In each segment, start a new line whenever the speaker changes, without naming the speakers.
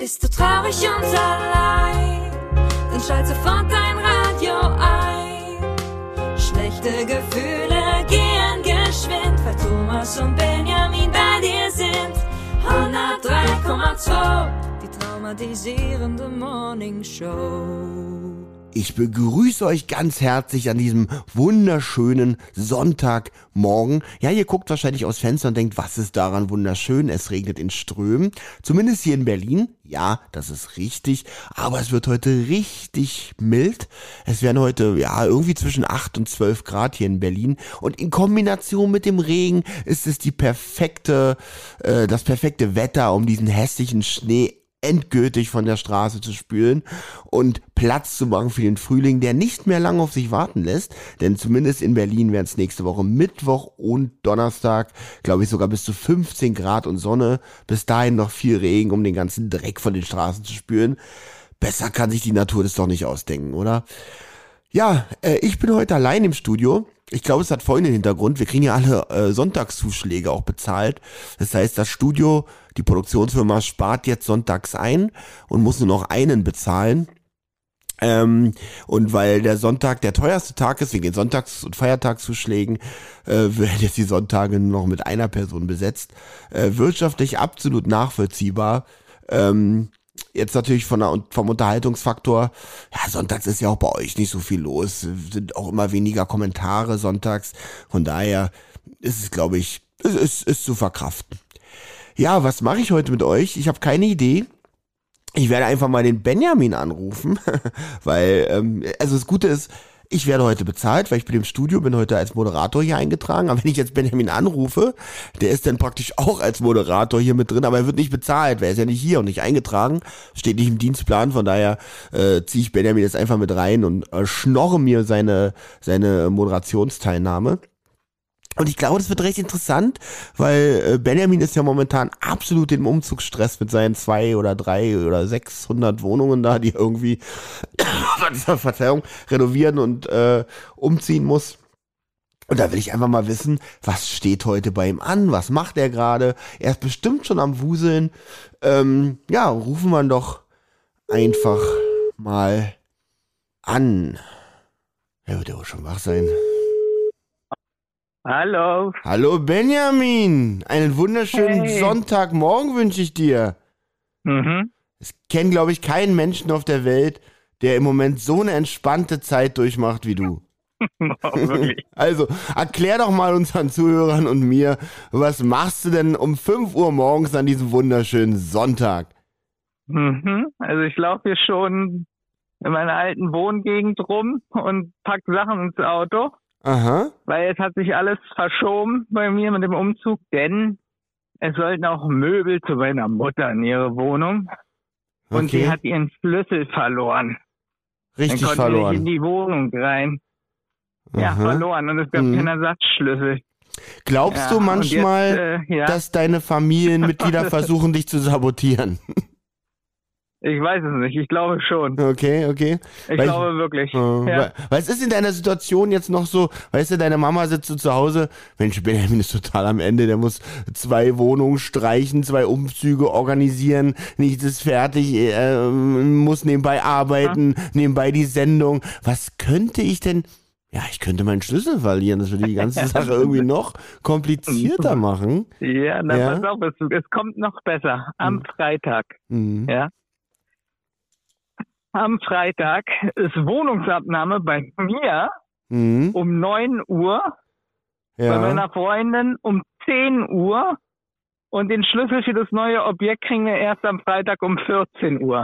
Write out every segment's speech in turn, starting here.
Bist du traurig und allein, dann schalt sofort dein Radio ein. Schlechte Gefühle gehen geschwind, weil Thomas und Benjamin bei dir sind. 103,2, die traumatisierende Morning Show.
Ich begrüße euch ganz herzlich an diesem wunderschönen Sonntagmorgen. Ja, ihr guckt wahrscheinlich aus Fenster und denkt, was ist daran wunderschön? Es regnet in Strömen. Zumindest hier in Berlin. Ja, das ist richtig. Aber es wird heute richtig mild. Es werden heute, ja, irgendwie zwischen 8 und 12 Grad hier in Berlin. Und in Kombination mit dem Regen ist es das perfekte Wetter, um diesen hässlichen Schnee endgültig von der Straße zu spülen und Platz zu machen für den Frühling, der nicht mehr lange auf sich warten lässt, denn zumindest in Berlin werden es nächste Woche Mittwoch und Donnerstag, glaube ich, sogar bis zu 15 Grad und Sonne, bis dahin noch viel Regen, um den ganzen Dreck von den Straßen zu spülen. Besser kann sich die Natur das doch nicht ausdenken, oder? Ja, ich bin heute allein im Studio. Ich glaube, es hat folgenden Hintergrund. Wir kriegen ja alle Sonntagszuschläge auch bezahlt. Das heißt, das Studio, die Produktionsfirma spart jetzt sonntags ein und muss nur noch einen bezahlen. Und weil der Sonntag der teuerste Tag ist, wegen den Sonntags- und Feiertagszuschlägen, werden jetzt die Sonntage nur noch mit einer Person besetzt. Wirtschaftlich absolut nachvollziehbar. Jetzt natürlich vom Unterhaltungsfaktor, ja, sonntags ist ja auch bei euch nicht so viel los, sind auch immer weniger Kommentare sonntags, von daher ist es, glaube ich, es ist zu verkraften. Ja, was mache ich heute mit euch? Ich habe keine Idee. Ich werde einfach mal den Benjamin anrufen, weil, also das Gute ist, ich werde heute bezahlt, weil ich bin im Studio, bin heute als Moderator hier eingetragen. Aber wenn ich jetzt Benjamin anrufe, der ist dann praktisch auch als Moderator hier mit drin, aber er wird nicht bezahlt, weil er ist ja nicht hier und nicht eingetragen, steht nicht im Dienstplan. Von daher ziehe ich Benjamin jetzt einfach mit rein und schnorre mir seine Moderationsteilnahme. Und ich glaube, das wird recht interessant, weil Benjamin ist ja momentan absolut im Umzugsstress mit seinen 200 oder 300 oder 600 Wohnungen da, die irgendwie Verzeihung, renovieren und umziehen muss. Und da will ich einfach mal wissen, was steht heute bei ihm an, was macht er gerade? Er ist bestimmt schon am Wuseln. Ja, rufen wir ihn doch einfach mal an. Er wird ja wohl schon wach sein.
Hallo.
Hallo Benjamin, einen wunderschönen Sonntagmorgen wünsche ich dir. Es kennt, glaube ich, keinen Menschen auf der Welt, der im Moment so eine entspannte Zeit durchmacht wie du.
Wirklich.
Also, erklär doch mal unseren Zuhörern und mir, was machst du denn um 5 Uhr morgens an diesem wunderschönen Sonntag?
Also ich laufe hier schon in meiner alten Wohngegend rum und pack Sachen ins Auto.
Aha.
Weil jetzt hat sich alles verschoben bei mir mit dem Umzug, denn es sollten auch Möbel zu meiner Mutter in ihre Wohnung. Und
Okay.
sie hat ihren Schlüssel verloren.
Richtig
Dann konnte sie nicht in
verloren.
die Wohnung rein. Ja,
Aha.
verloren. Und es gab keinen Ersatzschlüssel.
Glaubst du
und
manchmal,
jetzt,
dass deine Familienmitglieder versuchen, dich zu sabotieren?
Ich weiß es nicht. Ich glaube schon.
Okay.
Ich
Weil
glaube wirklich.
Weil es ist in deiner Situation jetzt noch so, weißt du, deine Mama sitzt so zu Hause, Mensch, Benjamin ist total am Ende, der muss 2 Wohnungen streichen, 2 Umzüge organisieren, nichts ist fertig, muss nebenbei arbeiten, nebenbei die Sendung. Was könnte ich denn? Ja, ich könnte meinen Schlüssel verlieren, das würde die ganze Sache irgendwie noch komplizierter machen.
Ja, dann
Ja.
pass auf, es kommt noch besser. Am Freitag.
Mhm.
Ja. Am Freitag ist Wohnungsabnahme bei mir
Mhm.
um 9 Uhr, bei
Ja.
meiner Freundin um 10 Uhr und den Schlüssel für das neue Objekt kriegen wir erst am Freitag um 14 Uhr.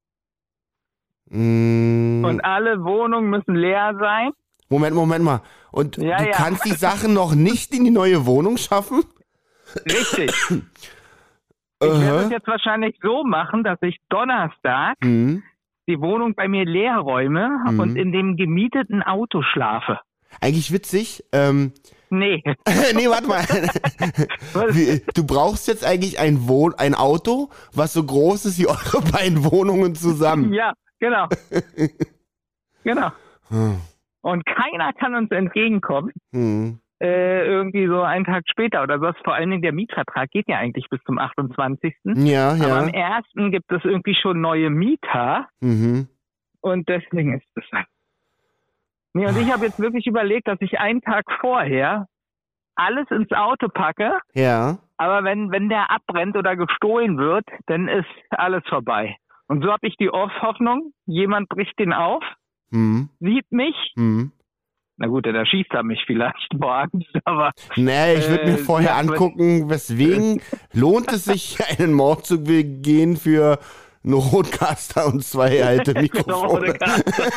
Mhm.
Und alle Wohnungen müssen leer sein.
Moment mal. Und
Ja,
du
ja.
kannst die Sachen noch nicht in die neue Wohnung schaffen?
Richtig. Ich werde es jetzt wahrscheinlich so machen, dass ich Donnerstag
Mhm.
die Wohnung bei mir leer räume und in dem gemieteten Auto schlafe.
Eigentlich witzig.
Nee.
Nee, warte mal. Du brauchst jetzt eigentlich ein Auto, was so groß ist wie eure beiden Wohnungen zusammen.
Ja, genau. Genau. Und keiner kann uns entgegenkommen,
Hm.
irgendwie so einen Tag später oder was. Vor allen Dingen der Mietvertrag geht ja eigentlich bis zum 28.
Ja,
Aber
ja.
am 1. gibt es irgendwie schon neue Mieter
Mhm.
und deswegen ist das halt. Nee, und ich habe jetzt wirklich überlegt, dass ich einen Tag vorher alles ins Auto packe,
Ja.
aber wenn der abbrennt oder gestohlen wird, dann ist alles vorbei. Und so habe ich die Hoffnung, jemand bricht den auf,
Mhm.
sieht mich.
Mhm.
Na gut, dann erschießt er mich vielleicht morgens, aber
Naja, ich würde mir vorher
ja,
angucken, weswegen lohnt es sich, einen Mord zu begehen für einen Rodecaster und 2 alte Mikrofone.
da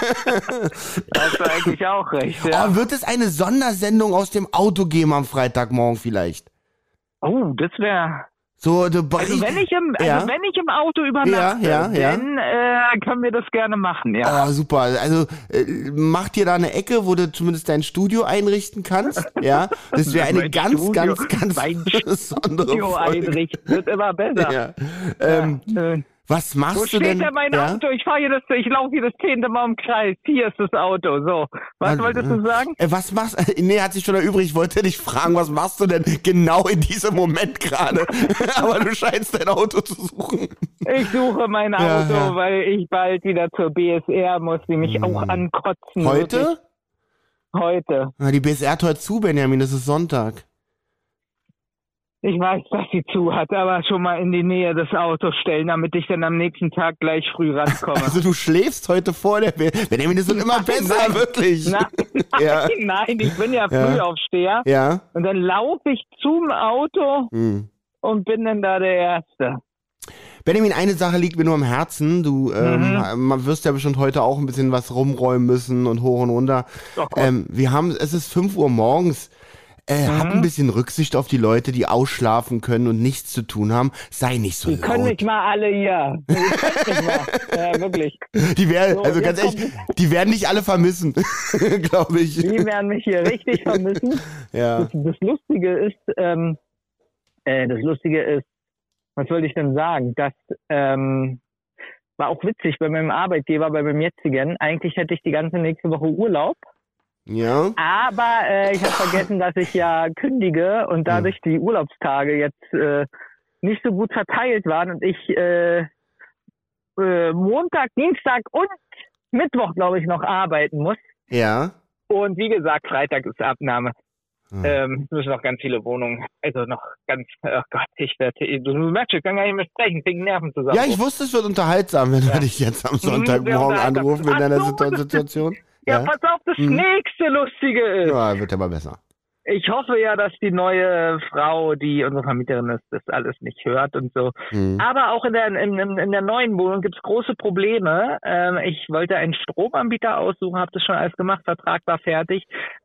hast du eigentlich auch recht. Ja.
Oh, wird es eine Sondersendung aus dem Auto geben am Freitagmorgen vielleicht?
Oh, das wäre...
So,
Also wenn ich im Auto übernachte,
Ja.
dann können wir das gerne machen, ja.
Oh, super. Also mach dir da eine Ecke, wo du zumindest dein Studio einrichten kannst. Ja, das wäre eine
Mein
ganz
Studio,
besondere
Studio
Folge.
einrichten, wird immer besser.
Ja. Was
Wo
machst du
steht
denn?
denn mein
Ja?
Auto? Ich laufe hier das 10. Mal im Kreis. Hier ist das Auto. So, was wolltest du sagen?
Was machst nee, hat sich schon erübrigt. Ich wollte dich fragen, was machst du denn genau in diesem Moment gerade? Aber du scheinst dein Auto zu suchen.
Ich suche mein Auto,
Ja.
weil ich bald wieder zur BSR muss, die mich auch ankotzen.
Heute?
Wirklich. Heute.
Na, die BSR hat heute zu, Benjamin, das ist Sonntag.
Ich weiß, dass sie zu hat, aber schon mal in die Nähe des Autos stellen, damit ich dann am nächsten Tag gleich früh rankomme.
Also du schläfst heute vor der Benjamin, das wird immer besser,
Nein.
wirklich.
Nein,
Ja.
nein, ich bin ja Frühaufsteher.
Ja.
Und dann laufe ich zum Auto und bin dann da der Erste.
Benjamin, eine Sache liegt mir nur am Herzen. Du man wirst ja bestimmt heute auch ein bisschen was rumräumen müssen und hoch und runter.
Oh Gott.
Es ist 5 Uhr morgens. Hab ein bisschen Rücksicht auf die Leute, die ausschlafen können und nichts zu tun haben. Sei nicht so
Die
laut.
können nicht mal alle hier. Die können nicht mal. Ja, wirklich.
Die werden,
So,
also
jetzt
ganz ehrlich, die werden nicht alle vermissen, glaube ich.
Die werden mich hier richtig vermissen.
Ja.
Das Lustige ist, was wollte ich denn sagen? Das war auch witzig bei meinem Arbeitgeber, bei meinem jetzigen. Eigentlich hätte ich die ganze nächste Woche Urlaub.
Ja.
Aber ich habe vergessen, dass ich ja kündige und dadurch die Urlaubstage jetzt nicht so gut verteilt waren und ich Montag, Dienstag und Mittwoch, glaube ich, noch arbeiten muss.
Ja.
Und wie gesagt, Freitag ist Abnahme. Es müssen noch ganz viele Wohnungen, also noch ganz, oh Gott, du merkst, ich kann gar nicht mehr sprechen, wegen Nerven zusammen.
Ja, ich wusste, es wird unterhaltsam, wenn wir dich jetzt am Sonntagmorgen anrufen in deiner Situation.
Ja, pass auf, das nächste Lustige ist.
Ja, wird aber besser.
Ich hoffe ja, dass die neue Frau, die unsere Vermieterin ist, das alles nicht hört und so. Aber auch in der neuen Wohnung gibt's große Probleme. Ich wollte einen Stromanbieter aussuchen, habe das schon alles gemacht, Vertrag war fertig.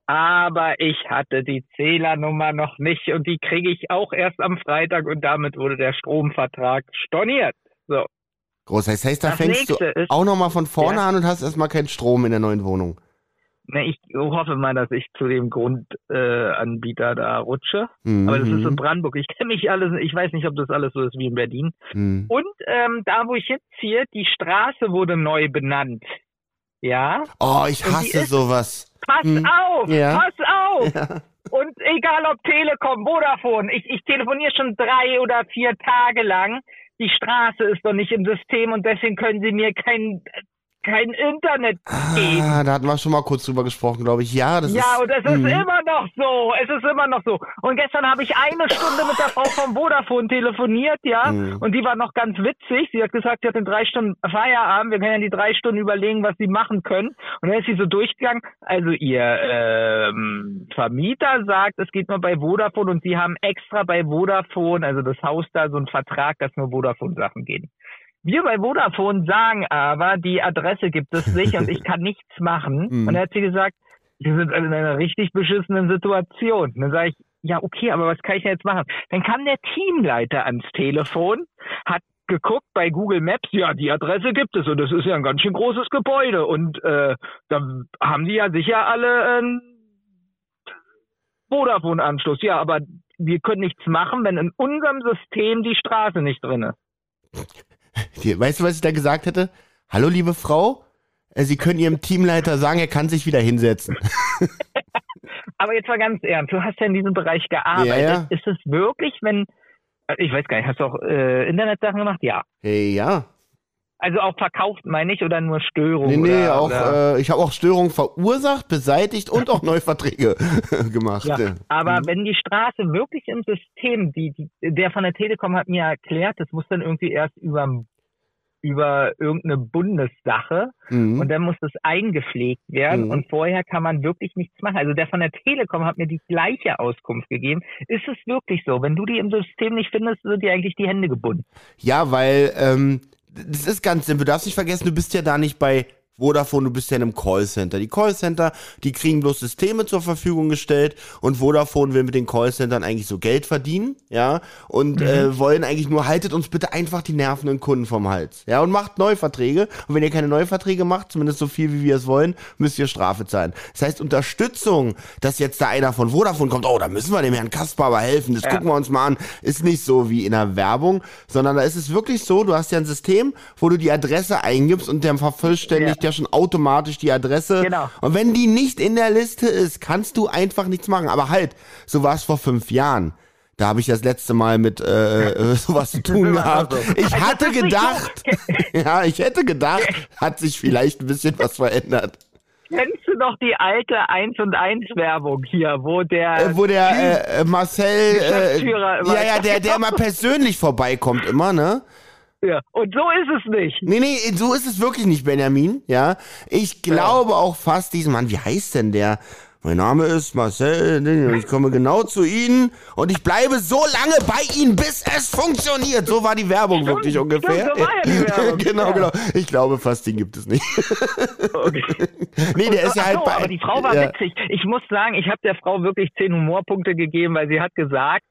Aber ich hatte die Zählernummer noch nicht und die kriege ich auch erst am Freitag und damit wurde der Stromvertrag storniert. So.
Groß, das heißt, da
Das
fängst du
nächste ist-
auch nochmal von vorne
Ja.
an und hast erstmal keinen Strom in der neuen Wohnung.
Ne, ich hoffe mal, dass ich zu dem Grundanbieter da rutsche. Aber das ist in Brandenburg. Ich kenne nicht alles, ich weiß nicht, ob das alles so ist wie in Berlin. Und da, wo ich hinziehe, die Straße wurde neu benannt. Ja?
Oh, ich
Und die
hasse
ist-
sowas.
Pass auf!
Ja.
Pass auf! Und egal ob Telekom, Vodafone, ich telefoniere schon 3 oder 4 Tage lang. Die Straße ist doch nicht im System und deswegen können sie mir kein Internet geben.
Ah, da hatten wir schon mal kurz drüber gesprochen, glaube ich. Ja, das ist...
Ja, und es ist immer noch so. Es ist immer noch so. Und gestern habe ich 1 Stunde mit der Frau vom Vodafone telefoniert, ja. Und die war noch ganz witzig. Sie hat gesagt, sie hat in 3 Stunden Feierabend. Wir können ja die 3 Stunden überlegen, was sie machen können. Und dann ist sie so durchgegangen. Also ihr Vermieter sagt, es geht nur bei Vodafone und sie haben extra bei Vodafone, also das Haus da, so einen Vertrag, dass nur Vodafone-Sachen gehen. Wir bei Vodafone sagen aber, die Adresse gibt es nicht und ich kann nichts machen. Und dann hat sie gesagt, wir sind in einer richtig beschissenen Situation. Und dann sage ich, ja okay, aber was kann ich denn jetzt machen? Dann kam der Teamleiter ans Telefon, hat geguckt bei Google Maps, ja, die Adresse gibt es und das ist ja ein ganz schön großes Gebäude. Und da haben die ja sicher alle Vodafone-Anschluss. Ja, aber wir können nichts machen, wenn in unserem System die Straße nicht drin ist.
Weißt du, was ich da gesagt hätte? Hallo, liebe Frau, Sie können Ihrem Teamleiter sagen, er kann sich wieder hinsetzen.
Aber jetzt mal ganz ernst, du hast ja in diesem Bereich gearbeitet.
Ja.
Ist es wirklich, ich weiß gar nicht, hast du auch Internetsachen gemacht? Ja.
Hey, ja.
Also auch verkauft, meine ich, oder nur Störungen?
Nee,
oder?
ich habe auch Störungen verursacht, beseitigt und auch Neuverträge gemacht.
Ja, aber wenn die Straße wirklich im System, der von der Telekom hat mir erklärt, das muss dann irgendwie erst über irgendeine Bundessache und dann muss das eingepflegt werden und vorher kann man wirklich nichts machen. Also der von der Telekom hat mir die gleiche Auskunft gegeben. Ist es wirklich so? Wenn du die im System nicht findest, sind dir eigentlich die Hände gebunden?
Ja, weil das ist ganz simpel. Du darfst nicht vergessen, du bist ja da nicht bei Vodafone, du bist ja in einem Callcenter. Die Callcenter, die kriegen bloß Systeme zur Verfügung gestellt und Vodafone will mit den Callcentern eigentlich so Geld verdienen, ja, und wollen eigentlich nur, haltet uns bitte einfach die nervenden Kunden vom Hals, ja, und macht Neuverträge. Und wenn ihr keine Neuverträge macht, zumindest so viel, wie wir es wollen, müsst ihr Strafe zahlen. Das heißt, Unterstützung, dass jetzt da einer von Vodafone kommt, oh, da müssen wir dem Herrn Kasper aber helfen, das gucken wir uns mal an, ist nicht so wie in der Werbung, sondern da ist es wirklich so, du hast ja ein System, wo du die Adresse eingibst und der vervollständigt ja schon automatisch die Adresse.
Genau.
Und wenn die nicht in der Liste ist, kannst du einfach nichts machen. Aber halt, so war es vor 5 Jahren. Da habe ich das letzte Mal mit sowas zu tun gehabt. Ich hatte gedacht, ich hätte gedacht, hat sich vielleicht ein bisschen was verändert.
Kennst du noch die alte 1 und 1 Werbung hier, wo der
Marcel,
Geschäftsführer
der mal persönlich vorbeikommt immer, ne?
Ja, und so ist es nicht.
Nee, so ist es wirklich nicht, Benjamin, ja. Ich glaube auch fast diesen Mann, wie heißt denn der? Mein Name ist Marcel, ich komme genau zu Ihnen und ich bleibe so lange bei Ihnen, bis es funktioniert. So war die Werbung wirklich ungefähr.
So war ja die Werbung.
Genau. Ich glaube fast, den gibt es nicht.
Okay.
Nee, der ist ja halt bei...
Aber die Frau war witzig. Ich muss sagen, ich habe der Frau wirklich 10 Humorpunkte gegeben, weil sie hat gesagt,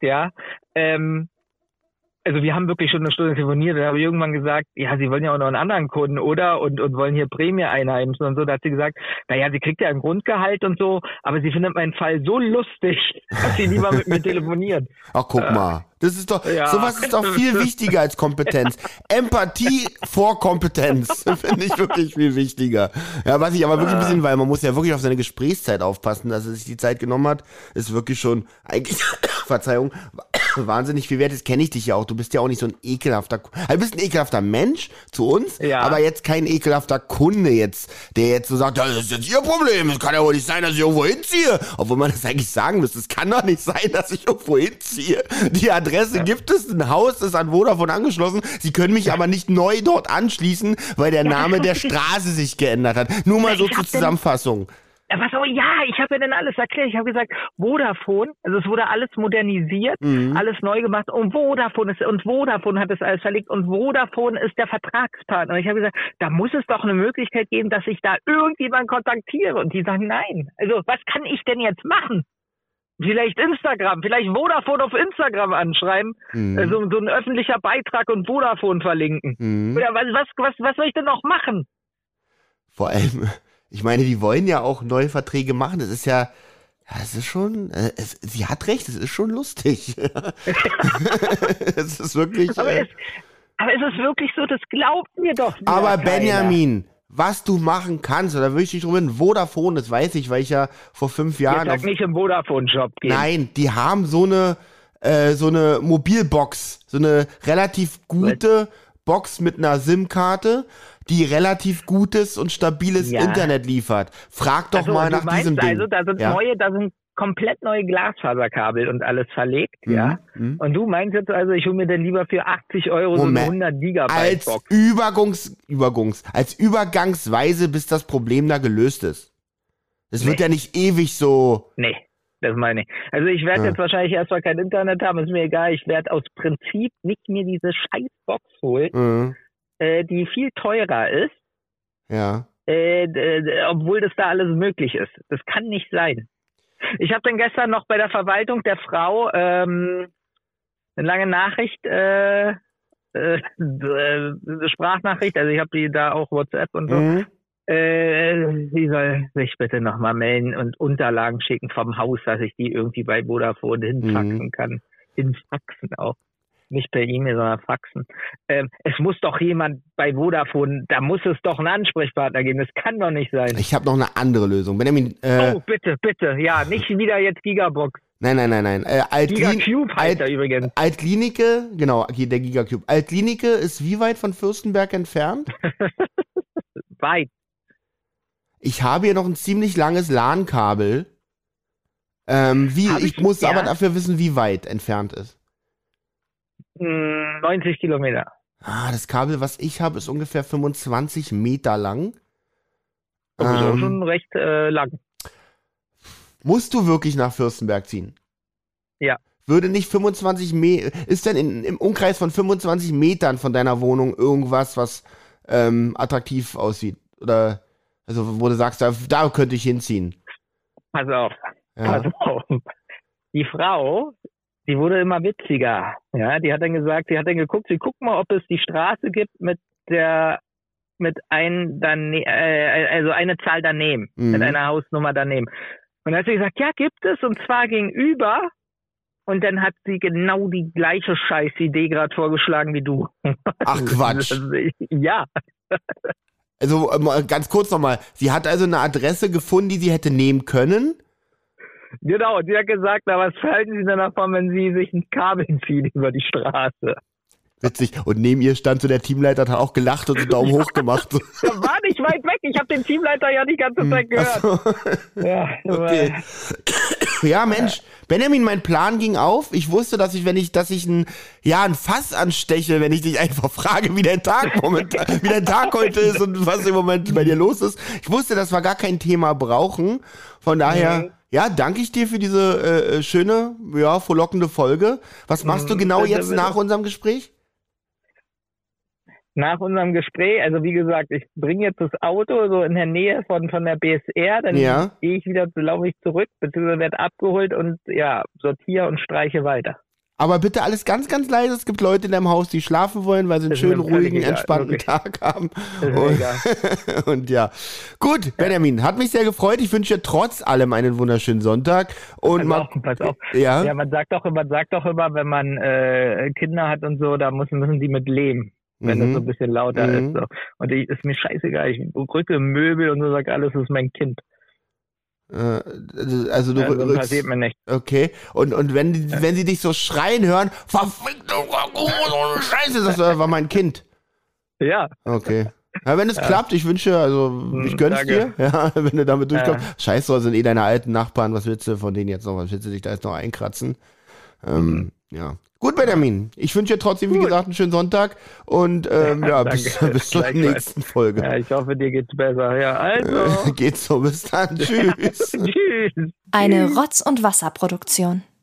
also wir haben wirklich schon eine Stunde telefoniert, da habe ich irgendwann gesagt, ja, Sie wollen ja auch noch einen anderen Kunden, oder? Und wollen hier Prämie einheimsen und so. Da hat sie gesagt, naja, sie kriegt ja ein Grundgehalt und so, aber sie findet meinen Fall so lustig, dass sie lieber mit mir telefoniert.
Ach, guck mal. Das ist doch, sowas ist doch viel wichtiger als Kompetenz. Empathie vor Kompetenz finde ich wirklich viel wichtiger. Ja, was ich aber wirklich ein bisschen, weil man muss ja wirklich auf seine Gesprächszeit aufpassen, dass er sich die Zeit genommen hat, ist wirklich schon eigentlich, Verzeihung, wahnsinnig viel wert. Das kenne ich dich ja auch. Du bist ja auch nicht so ein ekelhafter, du bist ein ekelhafter Mensch zu uns, aber jetzt kein ekelhafter Kunde jetzt, der jetzt so sagt, das ist jetzt Ihr Problem, es kann ja wohl nicht sein, dass ich irgendwo hinziehe. Obwohl man das eigentlich sagen müsste, es kann doch nicht sein, dass ich irgendwo hinziehe. Die Adresse gibt es, ein Haus ist an Vodafone angeschlossen. Sie können mich aber nicht neu dort anschließen, weil der Name der Straße sich geändert hat. Nur mal so zur Zusammenfassung.
Ich habe ja dann alles erklärt. Ich habe gesagt, Vodafone, also es wurde alles modernisiert, alles neu gemacht und Vodafone hat es alles verlegt und Vodafone ist der Vertragspartner. Und ich habe gesagt, da muss es doch eine Möglichkeit geben, dass ich da irgendjemand kontaktiere. Und die sagen, nein. Also was kann ich denn jetzt machen? Vielleicht Instagram, vielleicht Vodafone auf Instagram anschreiben, so ein öffentlicher Beitrag und Vodafone verlinken. Oder was soll ich denn noch machen?
Vor allem, ich meine, die wollen ja auch neue Verträge machen. Das ist ja, es ist schon, sie hat recht, es ist schon lustig. Es ist wirklich.
Aber es ist wirklich so, das glaubt mir doch wieder
Aber
keiner.
Benjamin, was du machen kannst, oder würde ich dich drum bitten, Vodafone, das weiß ich, weil ich ja vor 5 Jahren...
Jetzt sag nicht im Vodafone-Shop gehen.
Nein, die haben so eine Mobilbox, so eine relativ gute Box mit einer SIM-Karte, die relativ gutes und stabiles Internet liefert. Frag doch mal nach diesem Ding.
Also da sind komplett neue Glasfaserkabel und alles verlegt, Und du meinst jetzt also, ich hole mir dann lieber für 80 Euro so eine 100 Gigabyte Box.
Als Übergangsweise, bis das Problem da gelöst ist. Es wird ja nicht ewig so...
Nee, das meine ich. Also ich werde jetzt wahrscheinlich erstmal kein Internet haben, ist mir egal. Ich werde aus Prinzip nicht mir diese scheiß Box holen, die viel teurer ist.
Ja.
Obwohl das da alles möglich ist. Das kann nicht sein. Ich habe dann gestern noch bei der Verwaltung der Frau eine lange Nachricht, eine Sprachnachricht, also ich habe die da auch WhatsApp und so. Sie soll sich bitte nochmal melden und Unterlagen schicken vom Haus, dass ich die irgendwie bei Vodafone hinfaxen kann. Hinfaxen auch. Nicht per E-Mail, sondern faxen. Es muss doch jemand bei Vodafone, da muss es doch einen Ansprechpartner geben. Das kann doch nicht sein.
Ich habe noch eine andere Lösung. Benjamin,
oh, bitte. Ja, nicht wieder jetzt Gigabox.
Nein.
Gigacube heißt er übrigens.
Altlinike, genau, der Gigacube. Altlinike ist wie weit von Fürstenberg entfernt?
Weit.
Ich habe hier noch ein ziemlich langes LAN-Kabel. Ich muss aber dafür wissen, wie weit entfernt ist.
90 Kilometer.
Das Kabel, was ich habe, ist ungefähr 25 Meter lang.
Das ist auch schon recht lang.
Musst du wirklich nach Fürstenberg ziehen?
Ja.
Würde nicht 25 Meter, ist denn im Umkreis von 25 Metern von deiner Wohnung irgendwas, was attraktiv aussieht? Oder, also wo du sagst, da könnte ich hinziehen?
Pass auf. Die Frau, die wurde immer witziger. Ja, die hat dann geguckt, guck mal, ob es die Straße gibt also eine Zahl daneben, mit einer Hausnummer daneben. Und dann hat sie gesagt, ja, gibt es, und zwar gegenüber. Und dann hat sie genau die gleiche Scheißidee gerade vorgeschlagen wie du.
Ach, Quatsch.
Ja.
Also ganz kurz nochmal, sie hat also eine Adresse gefunden, die sie hätte nehmen können?
Genau, und sie hat gesagt, na, was halten Sie denn davon, wenn Sie sich ein Kabel ziehen über die Straße?
Witzig. Und neben ihr stand so der Teamleiter, hat auch gelacht und einen Daumen hoch gemacht.
Der war nicht weit weg, ich habe den Teamleiter ja die ganze Zeit gehört.
So.
Ja,
okay. Ja, Mensch, Benjamin, mein Plan ging auf. Ich wusste, dass ich ein Fass ansteche, wenn ich dich einfach frage, wie dein Tag heute ist und was im Moment bei dir los ist. Ich wusste, dass wir gar kein Thema brauchen. Von daher, danke ich dir für diese schöne, frohlockende Folge. Was machst du genau jetzt nach unserem Gespräch?
Nach unserem Gespräch, also wie gesagt, ich bringe jetzt das Auto so in der Nähe von der BSR, dann gehe ich wieder, laufe ich zurück, beziehungsweise werde abgeholt und sortiere und streiche weiter.
Aber bitte alles ganz, ganz leise. Es gibt Leute in deinem Haus, die schlafen wollen, weil sie einen schönen, ruhigen, entspannten Tag haben. Und ja. Gut, Benjamin, hat mich sehr gefreut. Ich wünsche dir trotz allem einen wunderschönen Sonntag. Und
pass auf. Ja, man sagt doch immer, wenn man Kinder hat und so, da müssen die mit leben. Wenn das so ein bisschen lauter ist. So. Und ist mir scheißegal. Ich rücke Möbel und so, sag alles ist mein Kind.
Also du
passiert mir nicht.
Okay. Und wenn sie dich so schreien hören, verfickte Scheiße, das war mein Kind.
Ja.
Okay. Ja, wenn es klappt, ich wünsche, ich gönn's dir, wenn du damit durchkommst. Scheiße, sind deine alten Nachbarn, was willst du von denen jetzt noch, was willst du dich da jetzt noch einkratzen? Ja. Gut, Benjamin. Ich wünsche dir trotzdem, wie gesagt, einen schönen Sonntag und bis zur nächsten Folge.
Ja, ich hoffe, dir geht's besser. Ja, also.
Geht's so, bis dann. Tschüss.
Tschüss.
Eine Rotz- und Wasserproduktion.